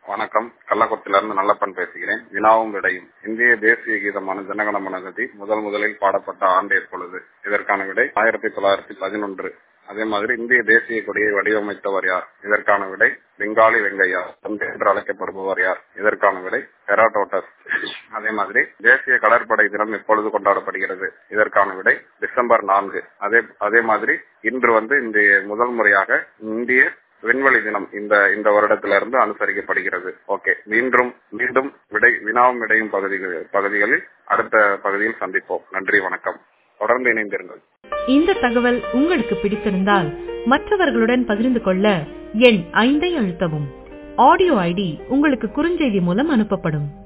வணக்கம். கள்ளக்குறிச்சியிலிருந்து நல்லப்பன் பேசுகிறேன். வினாவும் விடையும். இந்திய தேசிய கீதமான ஜனகணமனகதி முதலில் பாடப்பட்ட ஆண்டு எப்பொழுது? இதற்கான விடை 1911. அதே மாதிரி இந்திய தேசிய கொடியை வடிவமைத்தவர் யார்? இதற்கான விடை பெங்காலி வெங்கையா என்று அழைக்கப்படுபவர் யார்? இதற்கான விடை ஹெராடோட்டஸ். அதே மாதிரி தேசிய கடற்படை தினம் எப்பொழுது கொண்டாடப்படுகிறது? இதற்கான விடை டிசம்பர் 4. அதே மாதிரி இன்று இந்திய முதல் முறையாக இந்திய விண்வெளி தினம் இந்த வருடத்திலிருந்து அனுசரிக்கப்படுகிறது. ஓகே, மீண்டும் வினாவும் விடையும் பகுதிகளில் அடுத்த பகுதியில் சந்திப்போம். நன்றி, வணக்கம். தொடர்ந்து இணைந்திருங்கள். இந்த தகவல் உங்களுக்கு பிடித்திருந்தால் மற்றவர்களுடன் பகிர்ந்து கொள்ள எண் 5 அழுத்தவும். ஆடியோ ஐடி உங்களுக்கு குறுஞ்செய்தி மூலம் அனுப்பப்படும்.